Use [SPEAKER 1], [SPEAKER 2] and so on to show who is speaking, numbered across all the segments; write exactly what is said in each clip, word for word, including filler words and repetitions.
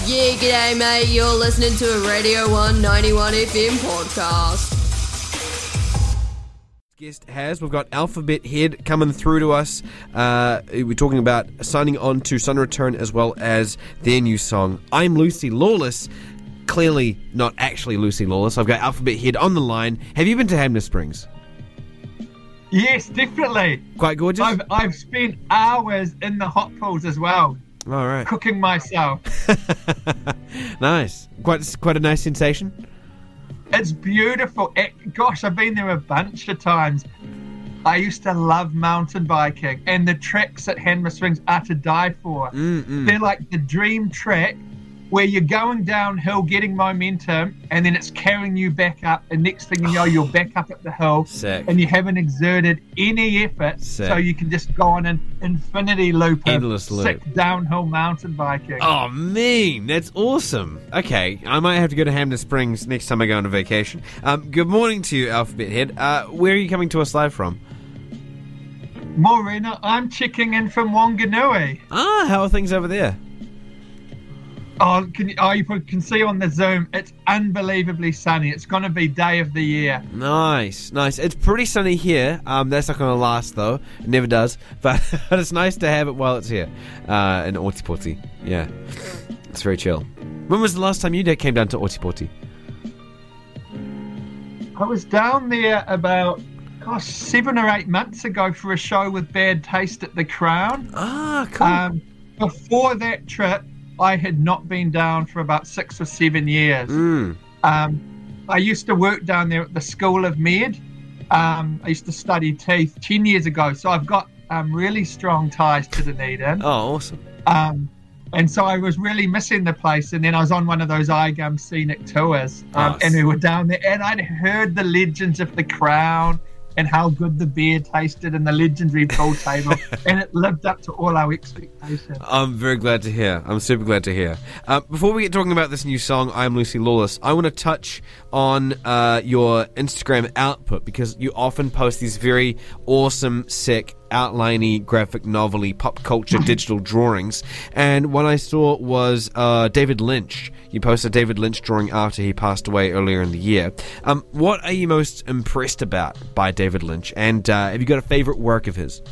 [SPEAKER 1] Yeah, g'day, mate. You're listening to a Radio one ninety-one F M podcast.
[SPEAKER 2] Guest has we've got Alphabet Head coming through to us. Uh, we're talking about signing on to Sun Return as well as their new song I'm Lucy Lawless. Clearly not actually Lucy Lawless. I've got Alphabet Head on the line. Have you been to Hanmer Springs?
[SPEAKER 3] Yes, definitely.
[SPEAKER 2] Quite gorgeous?
[SPEAKER 3] I've, I've spent hours in the hot pools as well.
[SPEAKER 2] All right.
[SPEAKER 3] Cooking myself.
[SPEAKER 2] Nice. Quite quite a nice sensation.
[SPEAKER 3] It's beautiful. It, gosh, I've been there a bunch of times. I used to love mountain biking, and the treks at Hanmer Springs are to die for.
[SPEAKER 2] Mm-mm.
[SPEAKER 3] They're like the dream trek where you're going downhill, getting momentum, and then it's carrying you back up, and next thing you know, you're back up at the hill.
[SPEAKER 2] Sick.
[SPEAKER 3] And you haven't exerted any effort,
[SPEAKER 2] Sick.
[SPEAKER 3] so you can just go on an infinity loop of
[SPEAKER 2] Endless loop.
[SPEAKER 3] sick downhill mountain biking.
[SPEAKER 2] Oh, man, that's awesome. Okay, I might have to go to Hanmer Springs next time I go on a vacation. Um, good morning to you, Alphabet Head. Uh, where are you coming to us live from?
[SPEAKER 3] Morena, I'm checking in from Wanganui.
[SPEAKER 2] Ah, how are things over there?
[SPEAKER 3] Oh, can you, oh, you can see on the Zoom, it's unbelievably sunny. It's going to be day of the year.
[SPEAKER 2] Nice, nice. It's pretty sunny here. Um, that's not going to last, though. It never does. But, but it's nice to have it while it's here uh, in Otipoti. Yeah, it's very chill. When was the last time you came down to Otipoti?
[SPEAKER 3] I was down there about, gosh, seven or eight months ago for a show with Bad Taste at the Crown.
[SPEAKER 2] Ah, cool.
[SPEAKER 3] Um, before that trip, I had not been down for about six or seven years.
[SPEAKER 2] Mm.
[SPEAKER 3] Um, I used to work down there at the School of Med. Um, I used to study teeth ten years ago, so I've got um, really strong ties to Dunedin.
[SPEAKER 2] Oh, awesome.
[SPEAKER 3] Um, and so I was really missing the place, and then I was on one of those iGum scenic tours, um,
[SPEAKER 2] Oh,
[SPEAKER 3] and we were down there, and I'd heard the legends of the Crown and how good the beer tasted and the legendary pool table, and it lived up to all our expectations.
[SPEAKER 2] I'm very glad to hear. I'm super glad to hear. Uh, before we get talking about this new song, I'm Lucy Lawless, I want to touch on uh, your Instagram output, because you often post these very awesome, sick, outliney, graphic novel-y, pop culture digital drawings. And one I saw was uh, David Lynch. You posted a David Lynch drawing after he passed away earlier in the year. Um, what are you most impressed about by David Lynch? And uh, have you got a favourite work of his?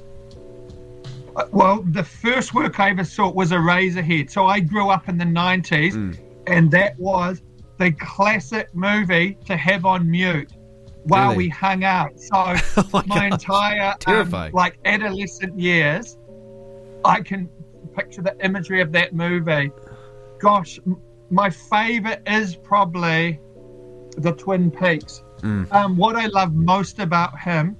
[SPEAKER 3] Well, the first work I ever saw was Eraserhead. So I grew up in the nineties, mm. and that was the classic movie to have on mute while
[SPEAKER 2] Really?
[SPEAKER 3] we hung out. So
[SPEAKER 2] oh my,
[SPEAKER 3] my entire um, like adolescent years, I can picture the imagery of that movie. Gosh, m- my favourite is probably the Twin Peaks.
[SPEAKER 2] Mm.
[SPEAKER 3] Um, what I love most about him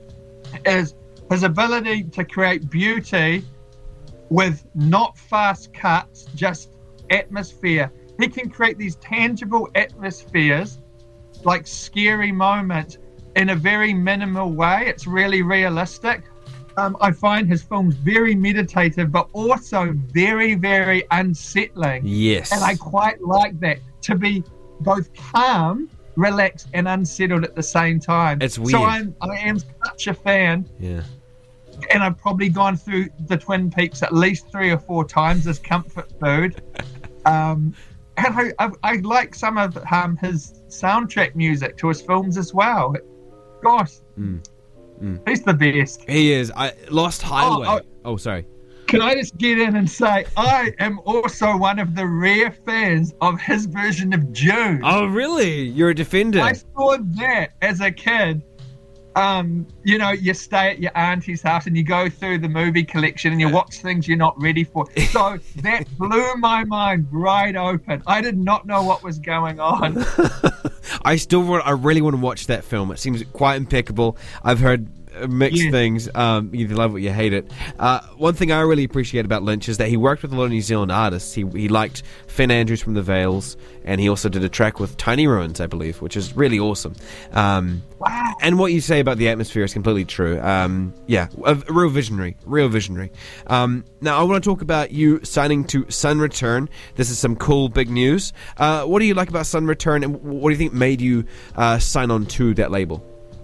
[SPEAKER 3] is his ability to create beauty with not fast cuts, just atmosphere. He can create these tangible atmospheres, like scary moments, in a very minimal way. It's really realistic. Um, I find his films very meditative, but also very, very unsettling.
[SPEAKER 2] Yes.
[SPEAKER 3] And I quite like that, to be both calm, relaxed, and unsettled at the same time.
[SPEAKER 2] It's weird.
[SPEAKER 3] So I'm, I am such a fan.
[SPEAKER 2] Yeah.
[SPEAKER 3] And I've probably gone through the Twin Peaks at least three or four times as comfort food. um, and I, I, I like some of um, his soundtrack music to his films as well. Gosh,
[SPEAKER 2] mm. Mm.
[SPEAKER 3] he's the best.
[SPEAKER 2] He is. I Lost Highway. Oh,
[SPEAKER 3] oh,
[SPEAKER 2] oh, sorry.
[SPEAKER 3] Can I just get in and say, I am also one of the rare fans of his version of June.
[SPEAKER 2] Oh, really? You're a defender.
[SPEAKER 3] I saw that as a kid. Um, you know, you stay at your auntie's house and you go through the movie collection and you watch things you're not ready for. So that blew my mind right open. I did not know what was going on.
[SPEAKER 2] I still want, I really want to watch that film. It seems quite impeccable. I've heard mixed
[SPEAKER 3] yeah.
[SPEAKER 2] things. Um, you either love it or you hate it. Uh, one thing I really appreciate about Lynch is that he worked with a lot of New Zealand artists. He he liked Finn Andrews from The Veils, and he also did a track with Tiny Ruins, I believe, which is really awesome. Um,
[SPEAKER 3] wow.
[SPEAKER 2] And what you say about the atmosphere is completely true. Um, yeah, a, a real visionary, real visionary. Um, now, I want to talk about you signing to Sun Return. This is some cool, big news. Uh, what do you like about Sun Return, and what do you think made you uh, sign on to that label?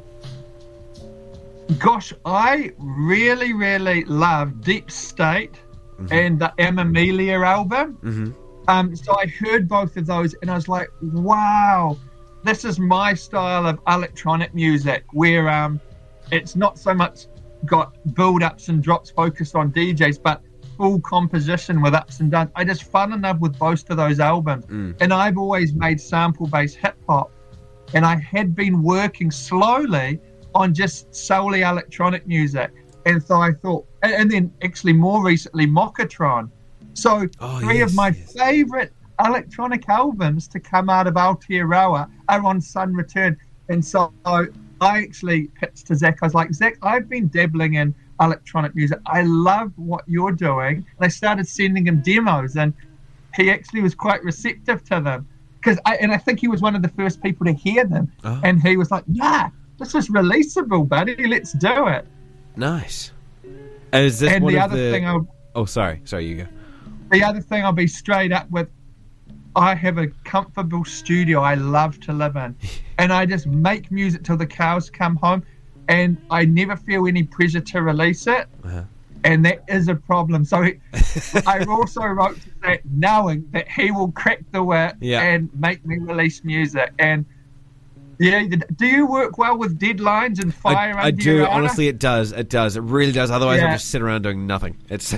[SPEAKER 3] Gosh, I really, really love Deep State mm-hmm. and the Amamelia album.
[SPEAKER 2] Mm-hmm.
[SPEAKER 3] Um, so I heard both of those, and I was like, wow, this is my style of electronic music, where um, it's not so much got build-ups and drops focused on D Js, but full composition with ups and downs. I just fell in love with both of those albums.
[SPEAKER 2] Mm.
[SPEAKER 3] And I've always made sample-based hip-hop, and I had been working slowly on just solely electronic music. And so I thought, and, and then actually more recently, Mockatron. So
[SPEAKER 2] Oh,
[SPEAKER 3] three
[SPEAKER 2] yes,
[SPEAKER 3] of my
[SPEAKER 2] yes.
[SPEAKER 3] favorite electronic albums to come out of Aotearoa are on Sun Return. And so I actually pitched to Zach. I was like, Zach, I've been dabbling in electronic music. I love what you're doing. And I started sending him demos, and he actually was quite receptive to them. Because I, and I think he was one of the first people to hear them.
[SPEAKER 2] Oh.
[SPEAKER 3] And he was like, yeah, this is releasable, buddy. Let's do it.
[SPEAKER 2] Nice. And is this
[SPEAKER 3] And
[SPEAKER 2] one
[SPEAKER 3] the
[SPEAKER 2] of
[SPEAKER 3] other
[SPEAKER 2] the...
[SPEAKER 3] thing I'll
[SPEAKER 2] Oh, sorry. Sorry, you go.
[SPEAKER 3] The other thing, I'll be straight up with, I have a comfortable studio I love to live in. And I just make music till the cows come home. And I never feel any pressure to release it.
[SPEAKER 2] Uh-huh.
[SPEAKER 3] And that is a problem. So he, I also wrote to that knowing that he will crack the whip
[SPEAKER 2] Yeah.
[SPEAKER 3] and make me release music. And yeah, do you work well with deadlines and fire
[SPEAKER 2] I, I
[SPEAKER 3] under
[SPEAKER 2] do.
[SPEAKER 3] your eye?
[SPEAKER 2] Honestly, it does. It does. It really does. Otherwise, I'll
[SPEAKER 3] Yeah.
[SPEAKER 2] just sit around doing nothing. It's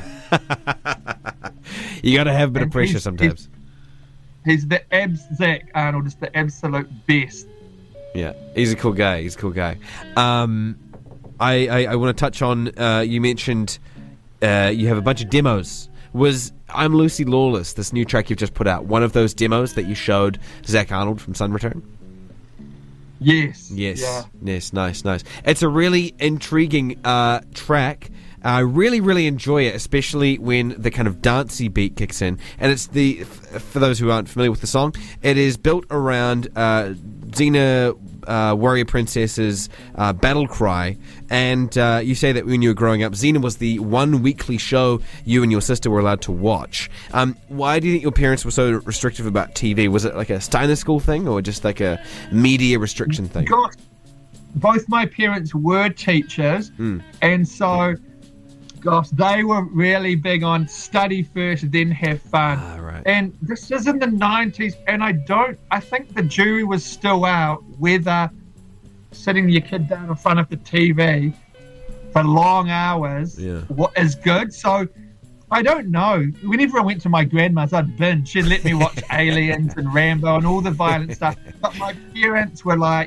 [SPEAKER 2] you got to have a bit of
[SPEAKER 3] And
[SPEAKER 2] pressure
[SPEAKER 3] he's-
[SPEAKER 2] sometimes.
[SPEAKER 3] He's the abs, Zach Arnold is the absolute best.
[SPEAKER 2] Yeah, he's a cool guy. He's a cool guy. Um, I I, I want to touch on. Uh, you mentioned uh, you have a bunch of demos. Was I'm Lucy Lawless, this new track you've just put out, one of those demos that you showed Zach Arnold from Sun Return?
[SPEAKER 3] Yes.
[SPEAKER 2] Yes.
[SPEAKER 3] Yeah.
[SPEAKER 2] Yes. Nice. Nice. It's a really intriguing uh, track. I really, really enjoy it, especially when the kind of dancey beat kicks in. And it's the, f- for those who aren't familiar with the song, it is built around uh, Xena uh, Warrior Princess's uh, battle cry. And uh, you say that when you were growing up, Xena was the one weekly show you and your sister were allowed to watch. Um, why do you think your parents were so restrictive about T V? Was it like a Steiner School thing, or just like a media restriction thing?
[SPEAKER 3] Gosh, both my parents were teachers,
[SPEAKER 2] Mm.
[SPEAKER 3] and so, gosh, they were really big on study first, then have fun.
[SPEAKER 2] Ah, right.
[SPEAKER 3] And this is in the nineties, and I don't, I think the jury was still out whether sitting your kid down in front of the T V for long hours
[SPEAKER 2] Yeah.
[SPEAKER 3] what is good. So I don't know. Whenever I went to my grandma's, I'd binge. She'd let me watch Aliens and Rambo and all the violent stuff. But my parents were like,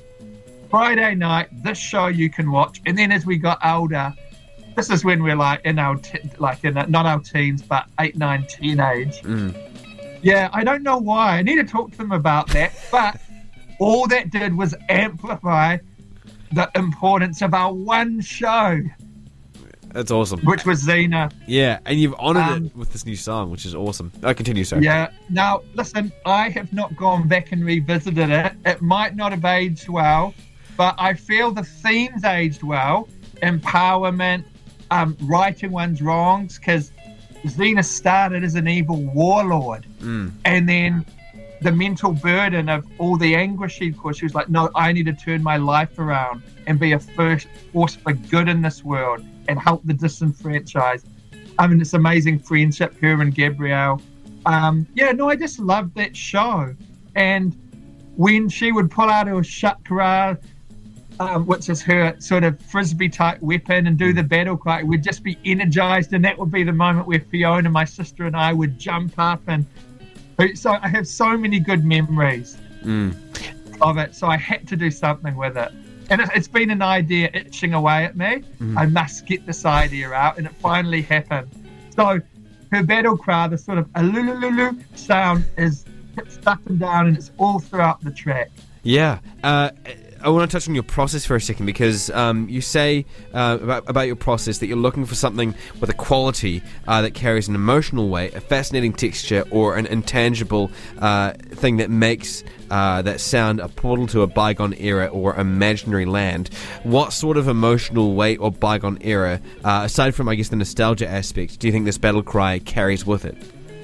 [SPEAKER 3] Friday night, this show you can watch. And then as we got older, this is when we're like in our, t- like in a, not our teens, but eight, nine, teenage.
[SPEAKER 2] Mm.
[SPEAKER 3] Yeah, I don't know why. I need to talk to them about that. But all that did was amplify the importance of our one show,
[SPEAKER 2] That's awesome.
[SPEAKER 3] which was Xena.
[SPEAKER 2] Yeah, and you've honoured
[SPEAKER 3] Um,
[SPEAKER 2] it with this new song, which is awesome. Oh, continue, sir.
[SPEAKER 3] Yeah. Now, listen, I have not gone back and revisited it. It might not have aged well, but I feel the themes aged well. Empowerment, um, righting one's wrongs, because Xena started as an evil warlord.
[SPEAKER 2] Mm.
[SPEAKER 3] And then the mental burden of all the anguish she'd caused, she was like, no, I need to turn my life around and be a first force for good in this world and help the disenfranchised. I mean, it's amazing friendship, her and Gabrielle. Um, yeah, no, I just loved that show. And when she would pull out her chakra, um, which is her sort of frisbee type weapon, and do the battle cry, we'd just be energized, and that would be the moment where Fiona, my sister, and I would jump up. And so I have so many good memories
[SPEAKER 2] Mm.
[SPEAKER 3] of it, so I had to do something with it. And it, it's been an idea itching away at me.
[SPEAKER 2] Mm.
[SPEAKER 3] I must get this idea out, and it finally happened. So her battle cry, the sort of a lulu sound, is pitched up and down, and it's all throughout the track.
[SPEAKER 2] Yeah. Uh, I want to touch on your process for a second, because um, you say uh, about, about your process that you're looking for something with a quality uh, that carries an emotional weight, a fascinating texture, or an intangible uh, thing that makes uh, that sound a portal to a bygone era or imaginary land. What sort of emotional weight or bygone era, uh, aside from, I guess, the nostalgia aspect, do you think this battle cry carries with it?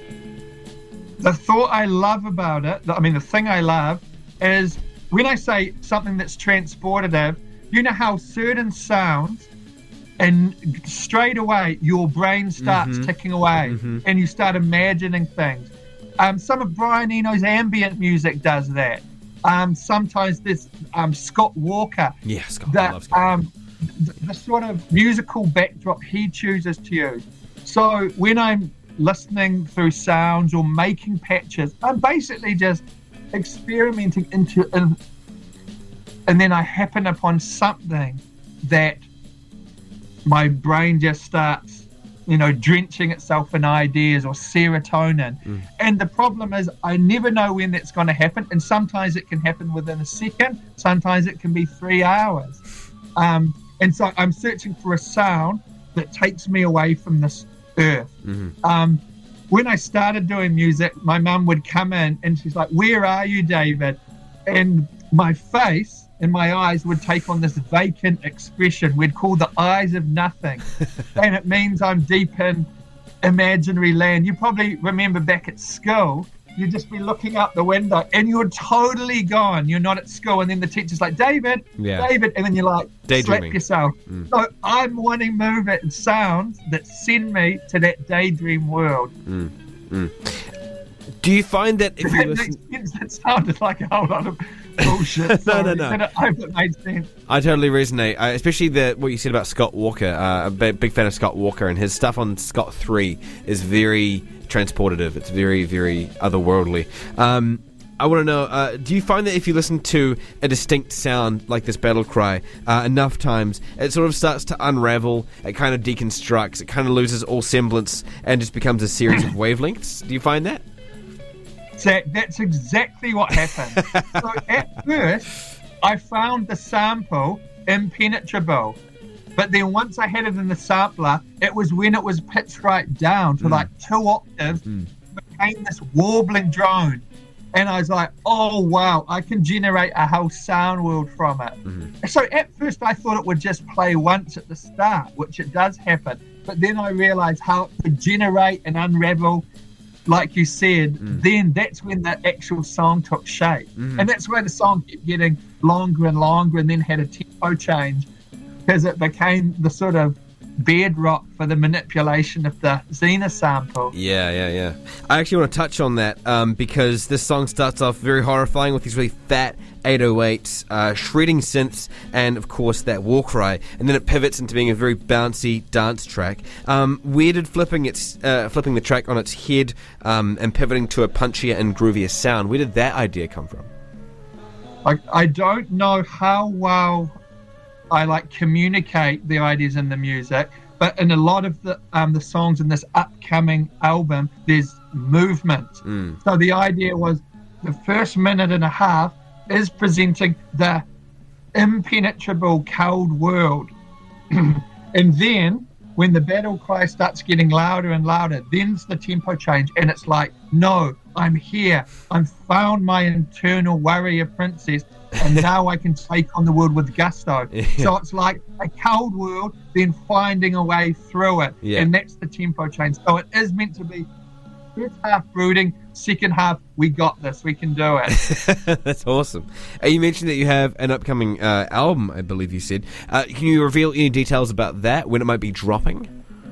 [SPEAKER 3] The thought I love about it, I mean, the thing I love is when I say something that's transportative, you know how certain sounds, and straight away your brain starts
[SPEAKER 2] Mhm.
[SPEAKER 3] ticking away,
[SPEAKER 2] Mhm.
[SPEAKER 3] and you start imagining things. Um, some of Brian Eno's ambient music does that. Um, sometimes there's um, Scott Walker.
[SPEAKER 2] Yeah, Scott.
[SPEAKER 3] That,
[SPEAKER 2] I love Scott.
[SPEAKER 3] Um, the, the sort of musical backdrop he chooses to use. So when I'm listening through sounds or making patches, I'm basically just experimenting into, in, and then I happen upon something that my brain just starts, you know, drenching itself in ideas or serotonin. Mm. And the problem is I never know when that's going to happen. And sometimes it can happen within a second. Sometimes it can be three hours. Um, and so I'm searching for a sound that takes me away from this earth. Mm-hmm. Um, when I started doing music, my mum would come in and she's like, "Where are you, David?" And my face and my eyes would take on this vacant expression we'd call the eyes of nothing. And it means I'm deep in imaginary land. You probably remember back at school, you'd just be looking out the window and you're totally gone. You're not at school. And then the teacher's like, "David,
[SPEAKER 2] yeah.
[SPEAKER 3] David." And then you're like, slap yourself. Mm. So I'm wanting movement and sounds that send me to that daydream world.
[SPEAKER 2] Mm. Mm. Do you find that if you listen...
[SPEAKER 3] Makes sense? That sounded like a whole lot of bullshit.
[SPEAKER 2] no, no, no.
[SPEAKER 3] I hope it made sense.
[SPEAKER 2] I totally resonate, uh, especially the what you said about Scott Walker. Uh, I'm a big fan of Scott Walker, and his stuff on Scott three is very transportative. It's very, very otherworldly. Um, I want to know, uh, do you find that if you listen to a distinct sound like this battle cry uh, enough times, it sort of starts to unravel, it kind of deconstructs, it kind of loses all semblance and just becomes a series of wavelengths? Do you find that?
[SPEAKER 3] Zach, that's exactly what happened. So at first, I found the sample impenetrable. But then once I had it in the sampler, it was when it was pitched right down to mm. like two octaves, mm. it became this warbling drone. And I was like, oh, wow, I can generate a whole sound world from it. Mm-hmm. So at first I thought it would just play once at the start, which it does happen. But then I realized how it could generate and unravel, like you said. Mm. Then that's when the actual song took shape. Mm. And that's where the song kept getting longer and longer and then had a tempo change because it became the sort of bedrock for the manipulation of the Xena sample.
[SPEAKER 2] Yeah, yeah, yeah. I actually want to touch on that um, because this song starts off very horrifying with these really fat eight oh eights, uh, shredding synths, and of course that war cry, and then it pivots into being a very bouncy dance track. Um, where did flipping its uh, flipping the track on its head um, and pivoting to a punchier and groovier sound, where did that idea come from?
[SPEAKER 3] I, I don't know how well I like communicate the ideas in the music, but in a lot of the um, the songs in this upcoming album, there's movement. Mm. So the idea was the first minute and a half is presenting the impenetrable cold world. And then when the battle cry starts getting louder and louder, then's the tempo change. And it's like, no, I'm here. I've found my internal warrior princess. And now I can take on the world with gusto. Yeah. So it's like a cold world, then finding a way through it. Yeah. And that's the tempo change. So it is meant to be first half brooding, second half, we got this, we can do it.
[SPEAKER 2] That's awesome. Uh, you mentioned that you have an upcoming uh, album, I believe you said. Uh, can you reveal any details about that, when it might be dropping?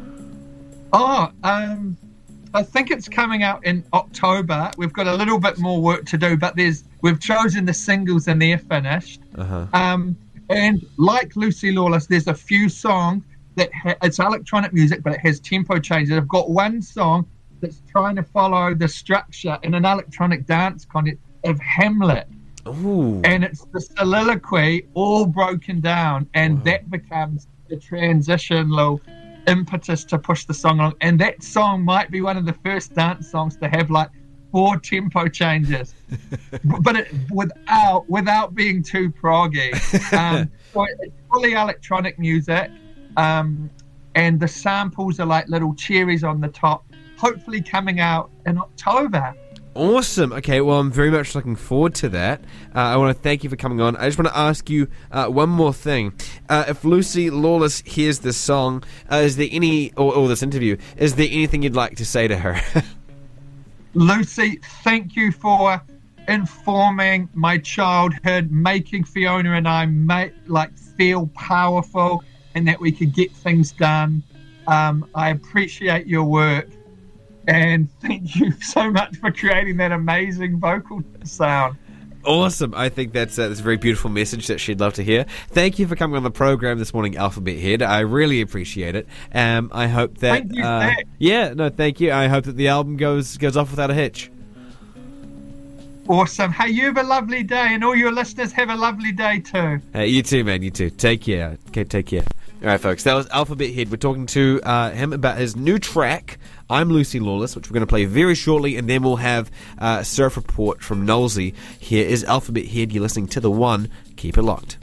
[SPEAKER 3] Oh, um, I think it's coming out in October. We've got a little bit more work to do, but there's we've chosen the singles and they're finished. Uh-huh. Um, and like Lucy Lawless, there's a few songs that ha- it's electronic music, but it has tempo changes. I've got one song that's trying to follow the structure in an electronic dance concept of Hamlet.
[SPEAKER 2] Ooh.
[SPEAKER 3] And it's the soliloquy all broken down, and wow. that becomes the transitional impetus to push the song along. And that song might be one of the first dance songs to have like four tempo changes, but it, without without being too proggy. Um, so it's fully electronic music, um, and the samples are like little cherries on the top, hopefully coming out in October.
[SPEAKER 2] Awesome. Okay, well, I'm very much looking forward to that. Uh, I want to thank you for coming on. I just want to ask you uh, one more thing. Uh, if Lucy Lawless hears this song, uh, is there any, or, or this interview, is there anything you'd like to say to her?
[SPEAKER 3] Lucy, thank you for informing my childhood, making Fiona and I make, like feel powerful and that we could get things done. Um, I appreciate your work. And thank you so much for creating that amazing vocal sound.
[SPEAKER 2] Awesome. I think that's, uh, that's a very beautiful message that she'd love to hear. Thank you for coming on the program this morning, Alphabet Head. I really appreciate it. Um, I hope that...
[SPEAKER 3] Thank you,
[SPEAKER 2] uh,
[SPEAKER 3] Zach.
[SPEAKER 2] Yeah, no, thank you. I hope that the album goes goes off without a hitch.
[SPEAKER 3] Awesome. Hey, you have a lovely day, and all your listeners have a lovely day too.
[SPEAKER 2] Hey, you too, man. You too. Take care. Okay, take care. All right, folks. That was Alphabet Head. We're talking to uh, him about his new track, I'm Lucy Lawless, which we're going to play very shortly, and then we'll have uh, a surf report from Nolsey. Here is Alphabet Head. You're listening to The One. Keep it locked.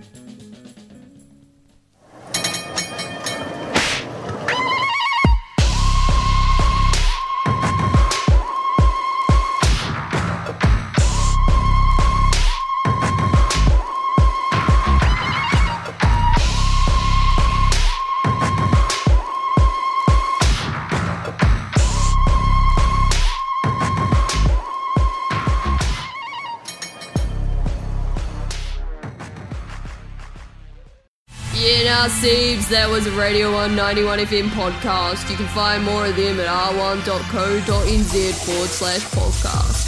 [SPEAKER 1] Yeah, now Steves, that was a Radio one ninety-one F M podcast. You can find more of them at r one dot co dot n z forward slash podcast.